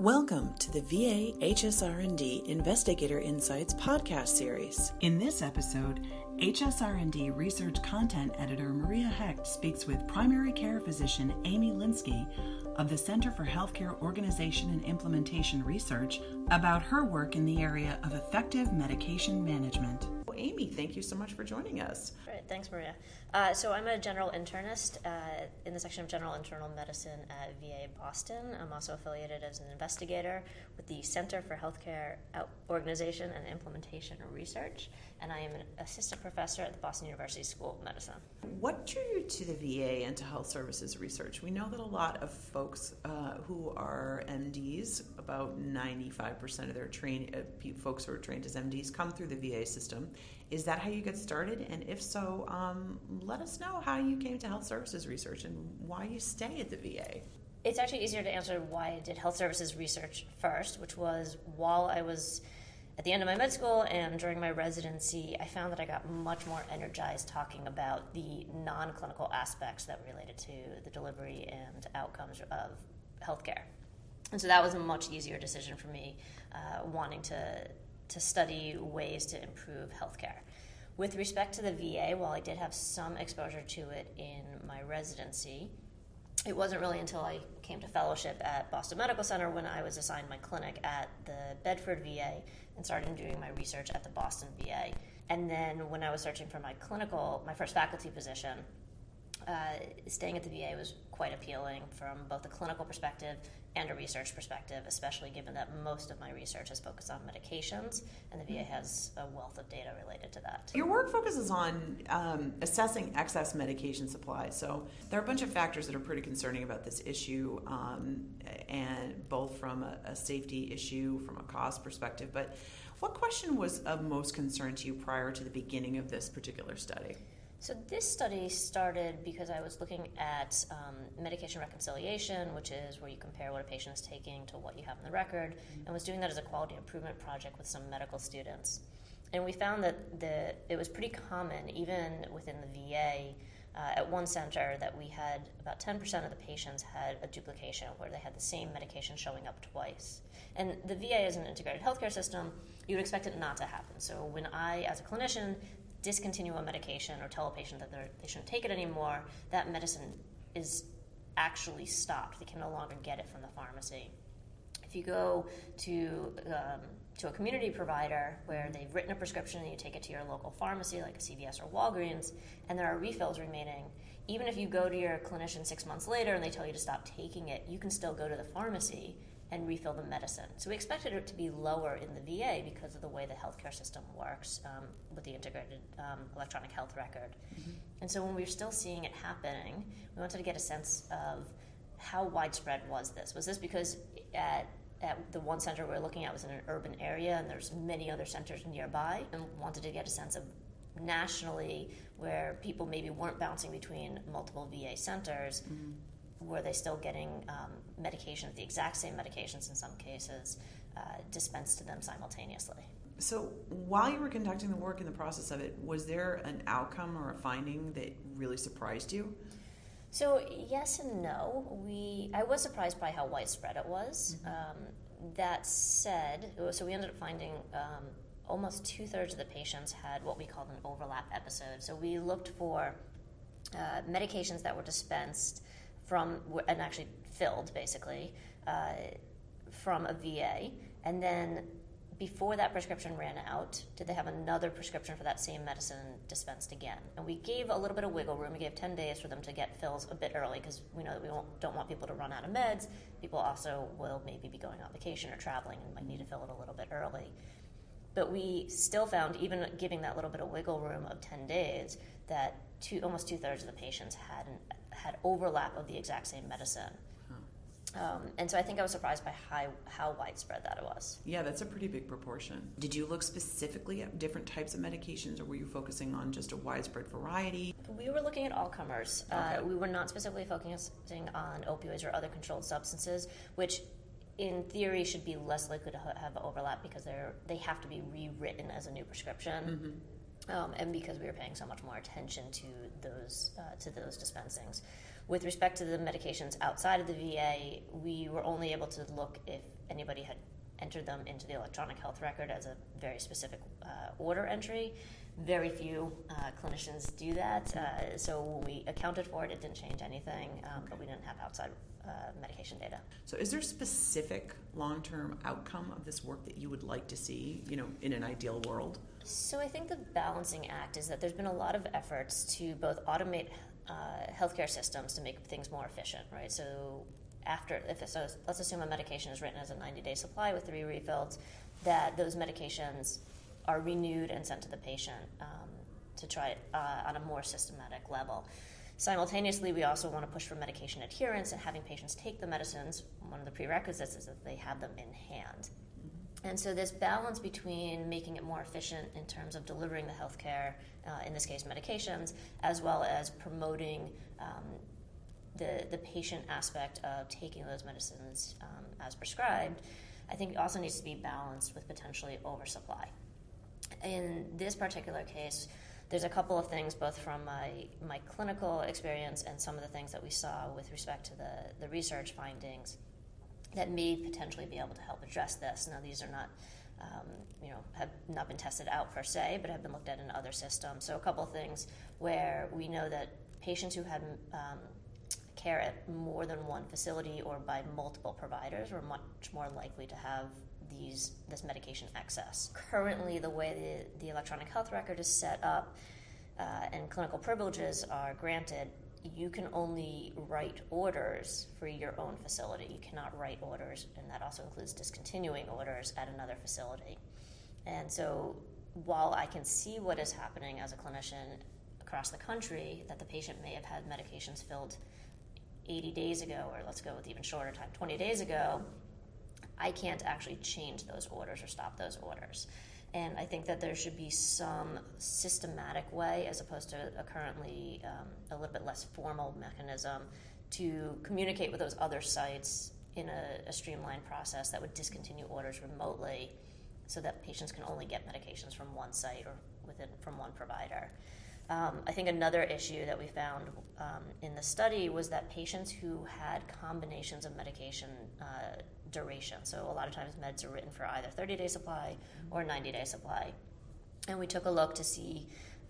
Welcome to the VA HSR&D Investigator Insights podcast series. In this episode, HSR&D Research Content Editor Maria Hecht speaks with primary care physician Amy Linsky of the Center for Healthcare Organization and Implementation Research about her work in the area of effective medication management. Well, Amy, thank you so much for joining us. Great, thanks, Maria. So I'm a general internist in the section of General Internal Medicine at VA Boston. I'm also affiliated as an investigator with the Center for Healthcare Organization and Implementation Research, and I am an assistant professor at the Boston University School of Medicine. What drew you to the VA and to health services research? We know that a lot of folks who are MDs, about 95% of their folks who are trained as MDs come through the VA system. Is that how you get started? And if so, let us know how you came to health services research and why you stay at the VA. It's actually easier to answer why I did health services research first, which was while I was at the end of my med school and during my residency, I found that I got much more energized talking about the non-clinical aspects that related to the delivery and outcomes of healthcare. And so that was a much easier decision for me, wanting to study ways to improve healthcare. With respect to the VA, while I did have some exposure to it in my residency, it wasn't really until I came to fellowship at Boston Medical Center when I was assigned my clinic at the Bedford VA and started doing my research at the Boston VA. And then when I was searching for my first faculty position, staying at the VA was quite appealing from both a clinical perspective and a research perspective, especially given that most of my research is focused on medications, and the VA has a wealth of data related to that. Your work focuses on assessing excess medication supply. So there are a bunch of factors that are pretty concerning about this issue, and both from a safety issue, from a cost perspective. But what question was of most concern to you prior to the beginning of this particular study? So this study started because I was looking at medication reconciliation, which is where you compare what a patient is taking to what you have in the record, and was doing that as a quality improvement project with some medical students. And we found that it was pretty common, even within the VA, at one center, that we had about 10% of the patients had a duplication where they had the same medication showing up twice. And the VA is an integrated healthcare system. You would expect it not to happen. So when I, as a clinician, discontinue a medication or tell a patient that they shouldn't take it anymore, that medicine is actually stopped. They can no longer get it from the pharmacy. If you go to a community provider where they've written a prescription and you take it to your local pharmacy like a CVS or Walgreens, and there are refills remaining, even if you go to your clinician 6 months later and they tell you to stop taking it, you can still go to the pharmacy and refill the medicine. So we expected it to be lower in the VA because of the way the healthcare system works with the integrated electronic health record. Mm-hmm. And so when we were still seeing it happening, we wanted to get a sense of how widespread was this. Was this because at the one center we were looking at was in an urban area and there's many other centers nearby, and wanted to get a sense of nationally where people maybe weren't bouncing between multiple VA centers, mm-hmm. Were they still getting medications, the exact same medications in some cases, dispensed to them simultaneously? So while you were conducting the work in the process of it, was there an outcome or a finding that really surprised you? So yes and no. I was surprised by how widespread it was. Mm-hmm. That said, so we ended up finding almost 2/3 of the patients had what we called an overlap episode. So we looked for medications that were dispensed and actually filled, basically, from a VA. And then before that prescription ran out, did they have another prescription for that same medicine dispensed again? And we gave a little bit of wiggle room. We gave 10 days for them to get fills a bit early because we know that we don't want people to run out of meds. People also will maybe be going on vacation or traveling and might need to fill it a little bit early. But we still found, even giving that little bit of wiggle room of 10 days, that almost 2/3 of the patients had overlap of the exact same medicine. And so I think I was surprised by how widespread that it was. Yeah, that's a pretty big proportion. Did you look specifically at different types of medications, or were you focusing on just a widespread variety? We were looking at all comers. Okay. We were not specifically focusing on opioids or other controlled substances, which in theory should be less likely to have overlap because they have to be rewritten as a new prescription. Mm-hmm. And because we were paying so much more attention to those dispensings. With respect to the medications outside of the VA, we were only able to look anybody had entered them into the electronic health record as a very specific order entry. Very few clinicians do that, so when we accounted for it, it didn't change anything, but we didn't have outside medication data. So is there a specific long-term outcome of this work that you would like to see, in an ideal world? So I think the balancing act is that there's been a lot of efforts to both automate healthcare systems to make things more efficient, right? So let's assume a medication is written as a 90-day supply with 3 refills, that those medications are renewed and sent to the patient to try it on a more systematic level. Simultaneously, we also want to push for medication adherence and having patients take the medicines. One of the prerequisites is that they have them in hand. And so this balance between making it more efficient in terms of delivering the healthcare, in this case medications, as well as promoting the patient aspect of taking those medicines as prescribed, I think also needs to be balanced with potentially oversupply. In this particular case, there's a couple of things, both from my clinical experience and some of the things that we saw with respect to the research findings that may potentially be able to help address this. Now, these are not, have not been tested out per se, but have been looked at in other systems. So a couple of things where we know that patients who had care at more than one facility or by multiple providers were much more likely to have this medication excess. Currently, the way the electronic health record is set up and clinical privileges are granted, you can only write orders for your own facility. You cannot write orders, and that also includes discontinuing orders at another facility. And so while I can see what is happening as a clinician across the country, that the patient may have had medications filled 80 days ago, or let's go with even shorter time, 20 days ago, I can't actually change those orders or stop those orders. And I think that there should be some systematic way, as opposed to a currently a little bit less formal mechanism, to communicate with those other sites in a streamlined process that would discontinue orders remotely so that patients can only get medications from one site or from one provider. I think another issue that we found in the study was that patients who had combinations of medication duration, so a lot of times meds are written for either 30-day supply or 90-day supply, and we took a look to see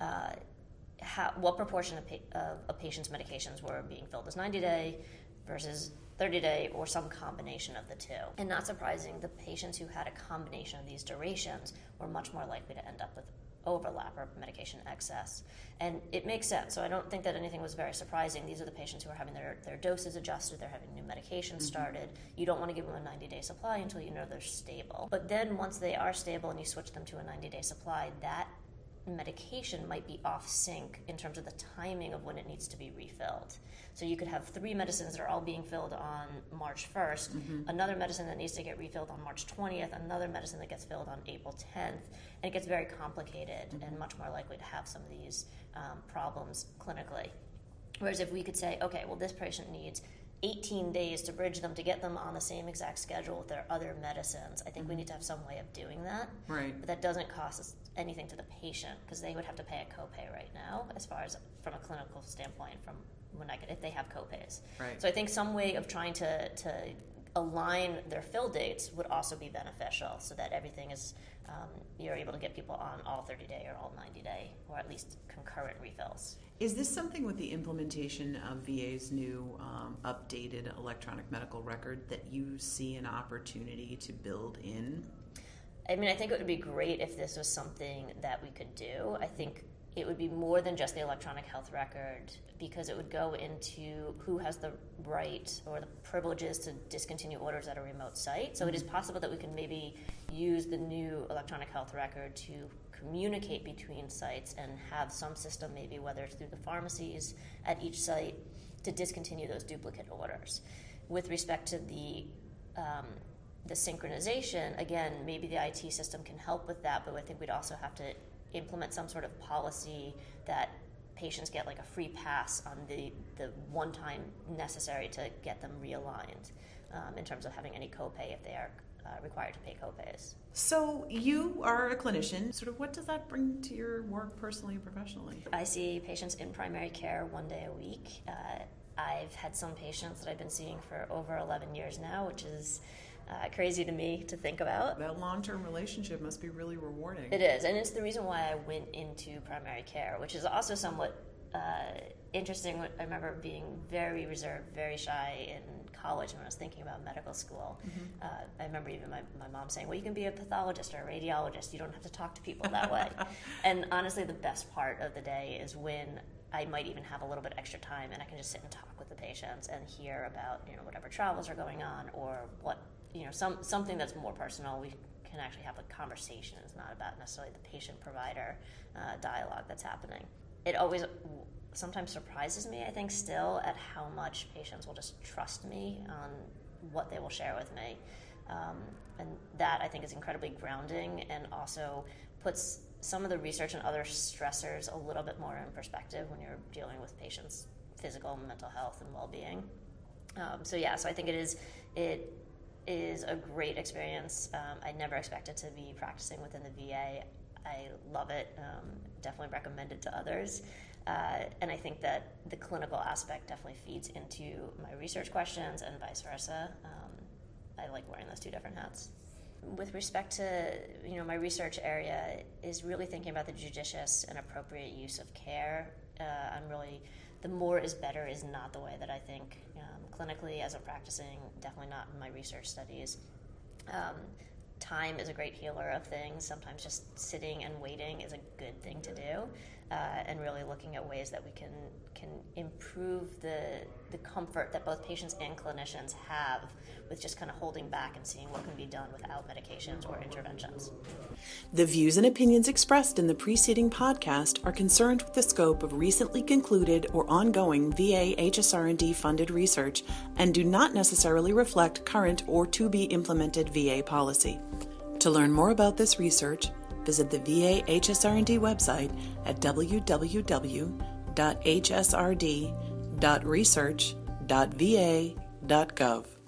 what proportion of a patient's medications were being filled as 90-day versus 30-day or some combination of the two. And not surprising, the patients who had a combination of these durations were much more likely to end up with overlap or medication excess. And it makes sense. So I don't think that anything was very surprising. These are the patients who are having their doses adjusted, they're having new medications started. You don't want to give them a 90-day supply until you know they're stable. But then once they are stable and you switch them to a 90-day supply, that medication might be off sync in terms of the timing of when it needs to be refilled. So you could have 3 medicines that are all being filled on March 1st, another medicine that needs to get refilled on March 20th, another medicine that gets filled on April 10th, and it gets very complicated and much more likely to have some of these problems clinically. Whereas if we could say, okay, well, this patient needs 18 days to bridge them to get them on the same exact schedule with their other medicines, I think we need to have some way of doing that. Right. But that doesn't cost us anything to the patient, because they would have to pay a copay right now, as far as from a clinical standpoint, from if they have copays. Right. So I think some way of trying to align their fill dates would also be beneficial, so that everything is you're able to get people on all 30-day or all 90-day, or at least concurrent refills. Is this something with the implementation of VA's new updated electronic medical record that you see an opportunity to build in? I mean, I think it would be great if this was something that we could do. I think it would be more than just the electronic health record, because it would go into who has the right or the privileges to discontinue orders at a remote site. So it is possible that we can maybe use the new electronic health record to communicate between sites and have some system, maybe whether it's through the pharmacies at each site, to discontinue those duplicate orders. With respect to the synchronization, again, maybe the IT system can help with that, but I think we'd also have to implement some sort of policy that patients get like a free pass on the one time necessary to get them realigned in terms of having any copay if they are required to pay copays. So you are a clinician. Sort of what does that bring to your work personally and professionally? I see patients in primary care 1 day a week. I've had some patients that I've been seeing for over 11 years now, which is crazy to me to think about. That long-term relationship must be really rewarding. It is, and it's the reason why I went into primary care, which is also somewhat interesting. I remember being very reserved, very shy in college when I was thinking about medical school. I remember even my mom saying, well, you can be a pathologist or a radiologist. You don't have to talk to people that way. And honestly, the best part of the day is when I might even have a little bit extra time and I can just sit and talk with the patients and hear about, whatever travels are going on, or what, something that's more personal. We can actually have a conversation. It's not about necessarily the patient-provider dialogue that's happening. It always sometimes surprises me, I think, still, at how much patients will just trust me on what they will share with me. And that, I think, is incredibly grounding and also puts some of the research and other stressors a little bit more in perspective when you're dealing with patients' physical and mental health and well-being. So I think it is a great experience. I never expected to be practicing within the VA. I love it. Definitely recommend it to others. And I think that the clinical aspect definitely feeds into my research questions and vice versa. I like wearing those two different hats. With respect to, my research area is really thinking about the judicious and appropriate use of care. The more is better is not the way that I think clinically as a practicing, definitely not in my research studies. Time is a great healer of things. Sometimes just sitting and waiting is a good thing to do, and really looking at ways that we can improve the comfort that both patients and clinicians have with just kind of holding back and seeing what can be done without medications or interventions. The views and opinions expressed in the preceding podcast are concerned with the scope of recently concluded or ongoing VA HSR&D funded research and do not necessarily reflect current or to be implemented VA policy. To learn more about this research, visit the VA HSR&D website at www.hsrd.research.va.gov.